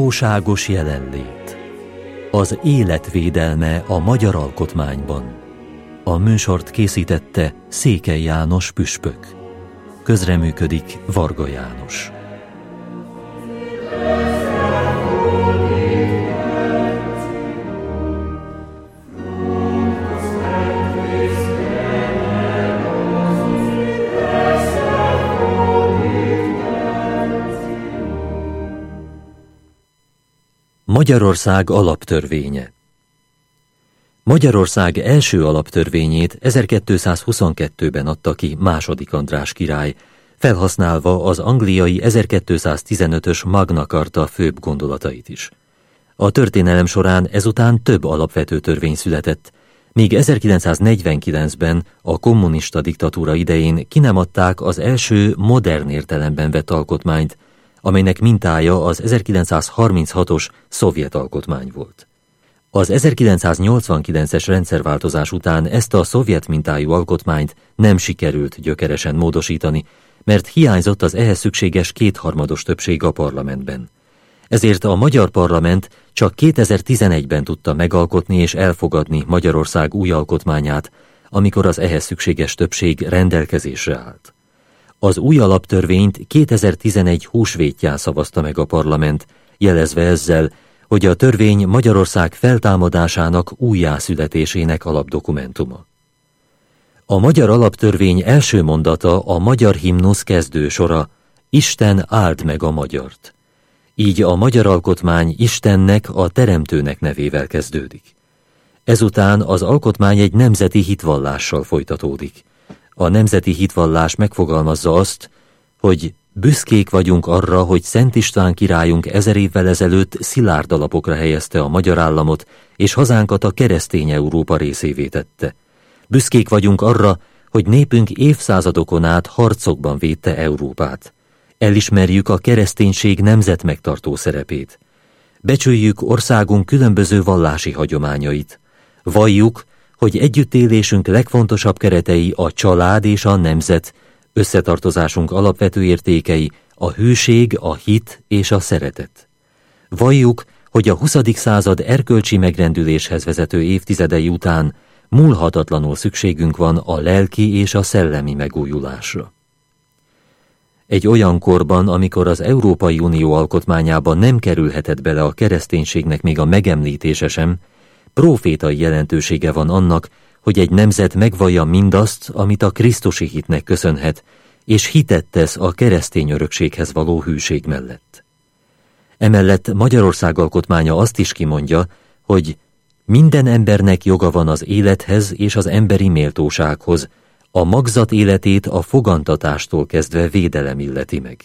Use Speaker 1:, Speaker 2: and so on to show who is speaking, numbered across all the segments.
Speaker 1: Valóságos jelenlét. Az életvédelme a magyar alkotmányban. A műsort készítette Székely János püspök. Közreműködik Varga János. Magyarország alaptörvénye. Magyarország első alaptörvényét 1222-ben adta ki II. András király, felhasználva az angliai 1215-ös Magna Carta főbb gondolatait is. A történelem során ezután több alapvető törvény született, míg 1949-ben a kommunista diktatúra idején ki nem adták az első modern értelemben vett alkotmányt, amelynek mintája az 1936-os szovjet alkotmány volt. Az 1989-es rendszerváltozás után ezt a szovjet mintájú alkotmányt nem sikerült gyökeresen módosítani, mert hiányzott az ehhez szükséges kétharmados többség a parlamentben. Ezért a magyar parlament csak 2011-ben tudta megalkotni és elfogadni Magyarország új alkotmányát, amikor az ehhez szükséges többség rendelkezésre állt. Az új alaptörvényt 2011 húsvétján szavazta meg a parlament, jelezve ezzel, hogy a törvény Magyarország feltámadásának újjászületésének alapdokumentuma. A magyar alaptörvény első mondata a magyar himnusz kezdő sora: Isten áld meg a magyart. Így a magyar alkotmány Istennek, a Teremtőnek nevével kezdődik. Ezután az alkotmány egy nemzeti hitvallással folytatódik. A nemzeti hitvallás megfogalmazza azt, hogy büszkék vagyunk arra, hogy Szent István királyunk 1000 évvel ezelőtt szilárd alapokra helyezte a magyar államot, és hazánkat a keresztény Európa részévé tette. Büszkék vagyunk arra, hogy népünk évszázadokon át harcokban védte Európát. Elismerjük a kereszténység nemzetmegtartó szerepét. Becsüljük országunk különböző vallási hagyományait. Valljuk, hogy együttélésünk legfontosabb keretei a család és a nemzet, összetartozásunk alapvető értékei, a hűség, a hit és a szeretet. Valljuk, hogy a 20. század erkölcsi megrendüléshez vezető évtizedei után múlhatatlanul szükségünk van a lelki és a szellemi megújulásra. Egy olyan korban, amikor az Európai Unió alkotmányába nem kerülhetett bele a kereszténységnek még a megemlítése sem, prófétai jelentősége van annak, hogy egy nemzet megvallja mindazt, amit a krisztusi hitnek köszönhet, és hitet tesz a keresztény örökséghez való hűség mellett. Emellett Magyarország alkotmánya azt is kimondja, hogy minden embernek joga van az élethez és az emberi méltósághoz, a magzat életét a fogantatástól kezdve védelem illeti meg.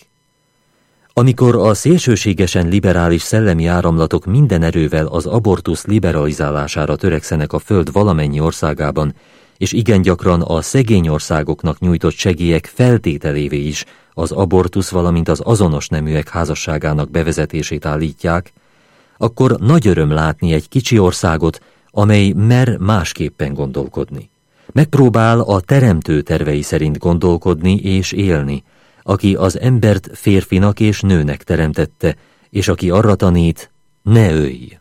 Speaker 1: Amikor a szélsőségesen liberális szellemi áramlatok minden erővel az abortusz liberalizálására törekszenek a föld valamennyi országában, és igen gyakran a szegény országoknak nyújtott segélyek feltételévé is az abortusz, valamint az azonos neműek házasságának bevezetését állítják, akkor nagy öröm látni egy kicsi országot, amely mer másképpen gondolkodni. Megpróbál a teremtő tervei szerint gondolkodni és élni, aki az embert férfinak és nőnek teremtette, és aki arra tanít: ne ölj.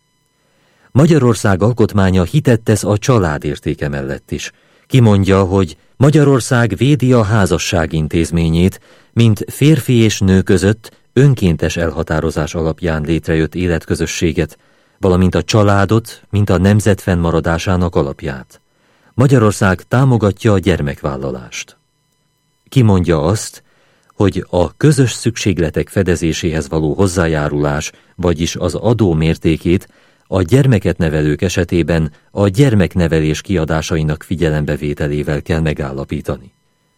Speaker 1: Magyarország alkotmánya hitet tesz a család értéke mellett is. Kimondja, hogy Magyarország védi a házasság intézményét, mint férfi és nő között önkéntes elhatározás alapján létrejött életközösséget, valamint a családot, mint a nemzet fennmaradásának alapját. Magyarország támogatja a gyermekvállalást. Kimondja azt, hogy a közös szükségletek fedezéséhez való hozzájárulás, vagyis az adó mértékét a gyermeket nevelők esetében a gyermeknevelés kiadásainak figyelembevételével kell megállapítani.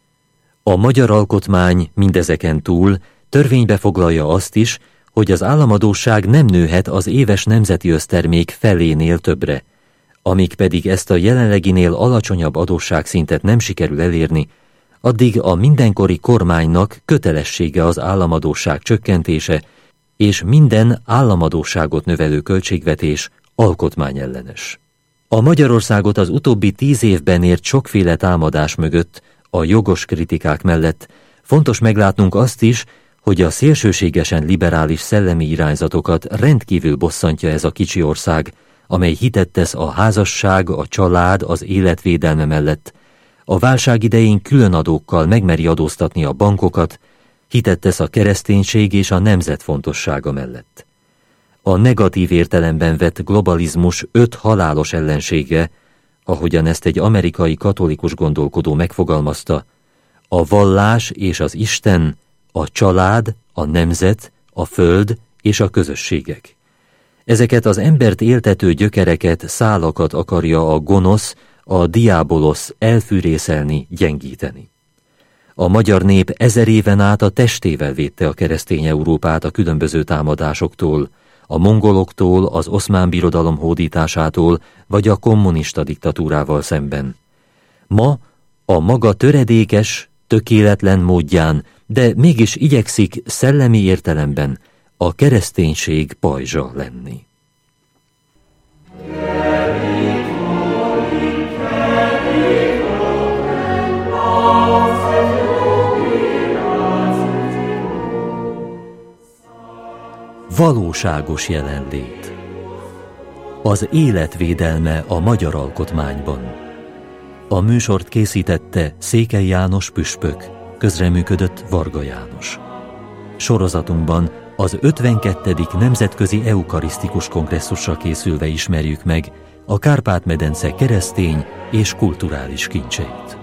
Speaker 1: A magyar alkotmány mindezeken túl törvénybe foglalja azt is, hogy az államadósság nem nőhet az éves nemzeti össztermék felénél többre, amíg pedig ezt a jelenleginél alacsonyabb adósságszintet nem sikerül elérni, addig a mindenkori kormánynak kötelessége az államadósság csökkentése, és minden államadósságot növelő költségvetés alkotmányellenes. A Magyarországot az utóbbi 10 évben ért sokféle támadás mögött, a jogos kritikák mellett fontos meglátnunk azt is, hogy a szélsőségesen liberális szellemi irányzatokat rendkívül bosszantja ez a kicsi ország, amely hitet tesz a házasság, a család, az életvédelme mellett, a válság idején különadókkal megmeri adóztatni a bankokat, hitet tesz a kereszténység és a nemzet fontossága mellett. A negatív értelemben vett globalizmus 5 halálos ellensége, ahogyan ezt egy amerikai katolikus gondolkodó megfogalmazta, a vallás és az Isten, a család, a nemzet, a föld és a közösségek. Ezeket az embert éltető gyökereket, szálakat akarja a gonosz, a diabolosz elfűrészelni, gyengíteni. A magyar nép 1000 éven át a testével védte a keresztény Európát a különböző támadásoktól, a mongoloktól, az Oszmán Birodalom hódításától, vagy a kommunista diktatúrával szemben. Ma a maga töredékes, tökéletlen módján, de mégis igyekszik szellemi értelemben a kereszténység pajzsa lenni. Valóságos jelenlét. Az életvédelme a magyar alkotmányban. A műsort készítette Székely János püspök, közreműködött Varga János. Sorozatunkban az 52. Nemzetközi Eukarisztikus Kongresszusra készülve ismerjük meg a Kárpát-medence keresztény és kulturális kincseit.